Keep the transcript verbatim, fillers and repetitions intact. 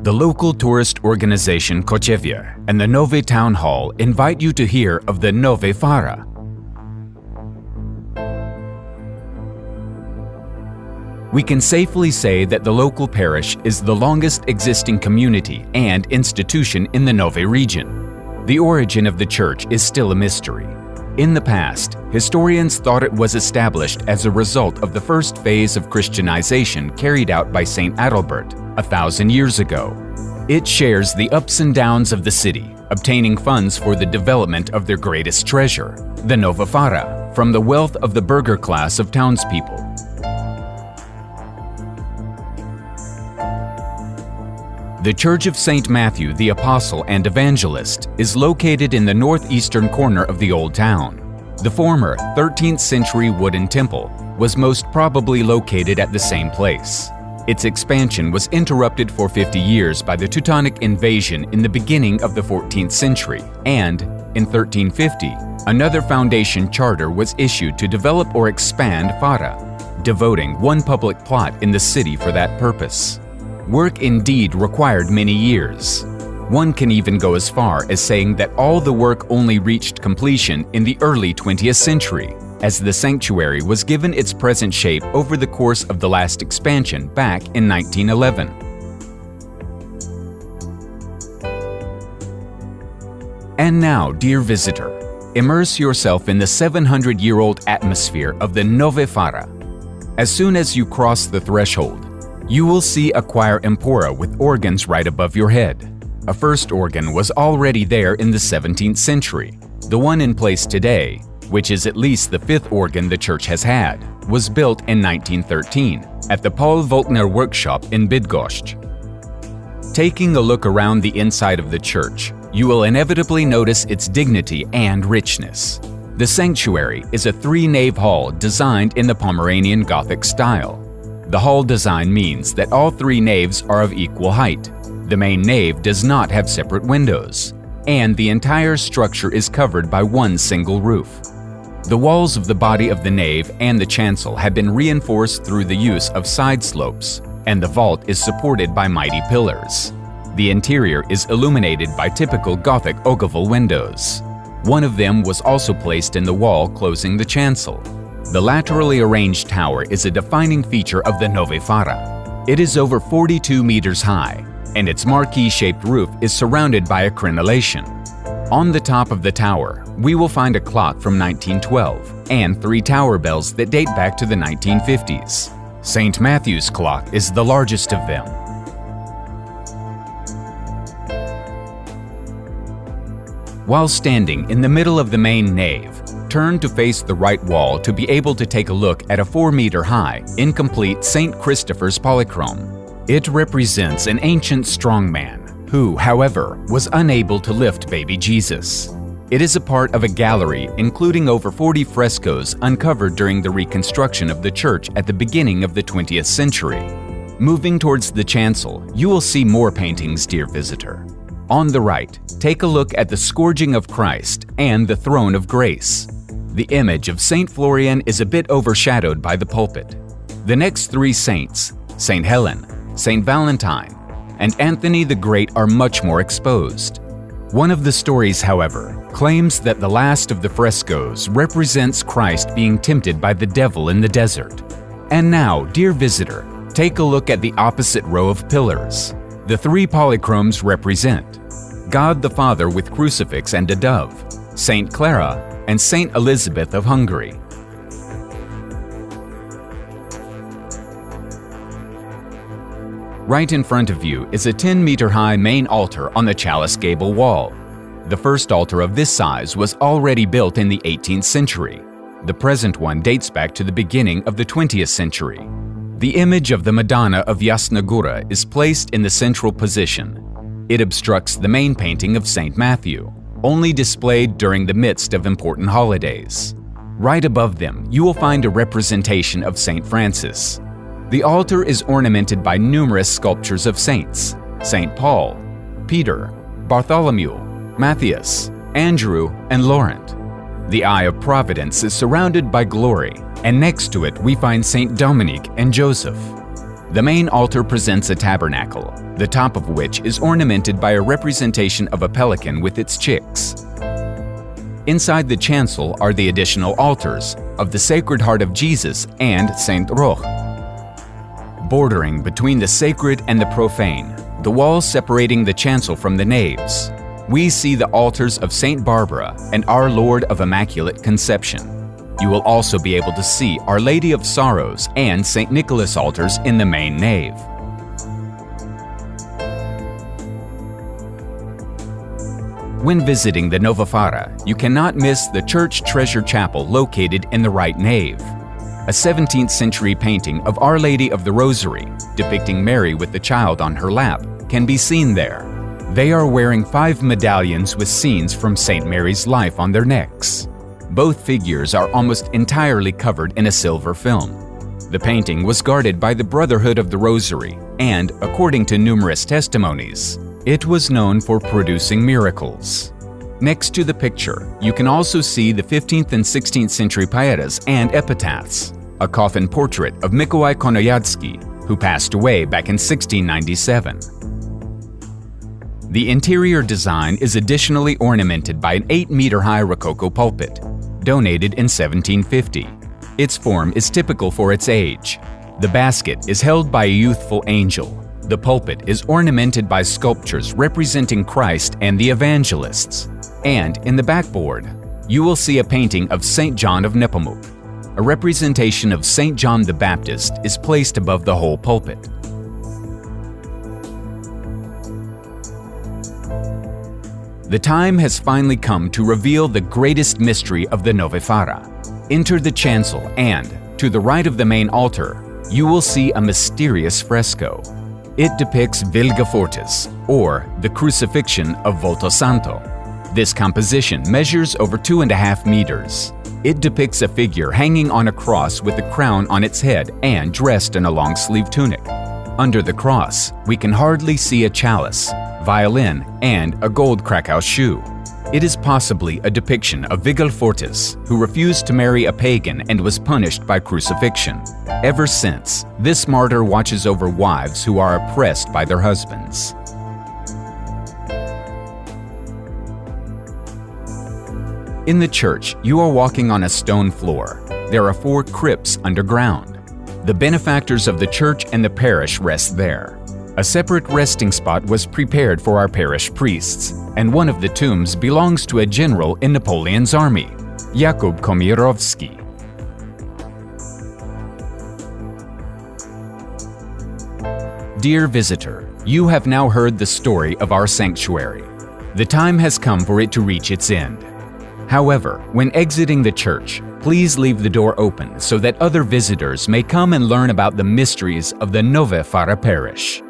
The local tourist organization Kochevia and the Nove Town Hall invite you to hear of the Nove Fara. We can safely say that the local parish is the longest existing community and institution in the Nove region. The origin of the church is still a mystery. In the past, historians thought it was established as a result of the first phase of Christianization carried out by Saint Adalbert a thousand years ago. It shares the ups and downs of the city, obtaining funds for the development of their greatest treasure, the Nove Fara, from the wealth of the burgher class of townspeople. The Church of Saint Matthew the Apostle and Evangelist is located in the northeastern corner of the Old Town. The former thirteenth century wooden temple was most probably located at the same place. Its expansion was interrupted for fifty years by the Teutonic invasion in the beginning of the fourteenth century, and in thirteen fifty, another foundation charter was issued to develop or expand Fara, devoting one public plot in the city for that purpose. Work indeed required many years. One can even go as far as saying that all the work only reached completion in the early twentieth century, as the sanctuary was given its present shape over the course of the last expansion back in nineteen eleven. And now, dear visitor, immerse yourself in the seven hundred year old atmosphere of the Nove Fara. As soon as you cross the threshold, you will see a choir empora with organs right above your head. A first organ was already there in the seventeenth century. The one in place today, which is at least the fifth organ the church has had, was built in nineteen thirteen at the Paul Volkner workshop in Bydgoszcz. Taking a look around the inside of the church, you will inevitably notice its dignity and richness. The sanctuary is a three-nave hall designed in the Pomeranian Gothic style. The hall design means that all three naves are of equal height. The main nave does not have separate windows, and the entire structure is covered by one single roof. The walls of the body of the nave and the chancel have been reinforced through the use of side slopes, and the vault is supported by mighty pillars. The interior is illuminated by typical Gothic ogival windows. One of them was also placed in the wall closing the chancel. The laterally arranged tower is a defining feature of the Nove Fara. It is over forty-two meters high, and its marquee-shaped roof is surrounded by a crenellation. On the top of the tower, we will find a clock from nineteen twelve and three tower bells that date back to the nineteen fifties. Saint Matthew's clock is the largest of them. While standing in the middle of the main nave, turn to face the right wall to be able to take a look at a four meter high, incomplete Saint Christopher's polychrome. It represents an ancient strongman who, however, was unable to lift baby Jesus. It is a part of a gallery including over forty frescoes uncovered during the reconstruction of the church at the beginning of the twentieth century. Moving towards the chancel, you will see more paintings, dear visitor. On the right, take a look at the Scourging of Christ and the Throne of Grace. The image of Saint Florian is a bit overshadowed by the pulpit. The next three saints, Saint Helen, Saint Valentine, and Anthony the Great, are much more exposed. One of the stories, however, claims that the last of the frescoes represents Christ being tempted by the devil in the desert. And now, dear visitor, take a look at the opposite row of pillars. The three polychromes represent God the Father with crucifix and a dove, Saint Clara, and Saint Elizabeth of Hungary. Right in front of you is a ten meter high main altar on the chalice gable wall. The first altar of this size was already built in the eighteenth century. The present one dates back to the beginning of the twentieth century. The image of the Madonna of Jasna Gora is placed in the central position. It obstructs the main painting of Saint Matthew, only displayed during the midst of important holidays. Right above them, you will find a representation of Saint Francis. The altar is ornamented by numerous sculptures of saints: Saint Paul, Peter, Bartholomew, Matthias, Andrew, and Laurent. The Eye of Providence is surrounded by glory, and next to it we find Saint Dominic and Joseph. The main altar presents a tabernacle, the top of which is ornamented by a representation of a pelican with its chicks. Inside the chancel are the additional altars of the Sacred Heart of Jesus and Saint Roch. Bordering between the sacred and the profane, the walls separating the chancel from the naves, we see the altars of Saint Barbara and Our Lord of Immaculate Conception. You will also be able to see Our Lady of Sorrows and Saint Nicholas altars in the main nave. When visiting the Nova Fara, you cannot miss the Church Treasure Chapel located in the right nave. A seventeenth century painting of Our Lady of the Rosary, depicting Mary with the child on her lap, can be seen there. They are wearing five medallions with scenes from Saint Mary's life on their necks. Both figures are almost entirely covered in a silver film. The painting was guarded by the Brotherhood of the Rosary, and, according to numerous testimonies, it was known for producing miracles. Next to the picture, you can also see the fifteenth and sixteenth century paetas and epitaphs, a coffin portrait of Mikołaj Konojadzki, who passed away back in sixteen ninety-seven. The interior design is additionally ornamented by an eight meter high Rococo pulpit, donated in seventeen fifty. Its form is typical for its age. The basket is held by a youthful angel. The pulpit is ornamented by sculptures representing Christ and the evangelists. And in the backboard, you will see a painting of Saint John of Nepomuk. A representation of Saint John the Baptist is placed above the whole pulpit. The time has finally come to reveal the greatest mystery of the Nove Fara. Enter the chancel and, to the right of the main altar, you will see a mysterious fresco. It depicts Vilga Fortis, or the Crucifixion of Volto Santo. This composition measures over two and a half meters. It depicts a figure hanging on a cross with a crown on its head and dressed in a long-sleeved tunic. Under the cross, we can hardly see a chalice, violin, and a gold Krakow shoe. It is possibly a depiction of Vigil Fortis, who refused to marry a pagan and was punished by crucifixion. Ever since, this martyr watches over wives who are oppressed by their husbands. In the church, you are walking on a stone floor. There are four crypts underground. The benefactors of the church and the parish rest there. A separate resting spot was prepared for our parish priests, and one of the tombs belongs to a general in Napoleon's army, Jakub Komierowski. Dear visitor, you have now heard the story of our sanctuary. The time has come for it to reach its end. However, when exiting the church, please leave the door open so that other visitors may come and learn about the mysteries of the Nove Fara parish.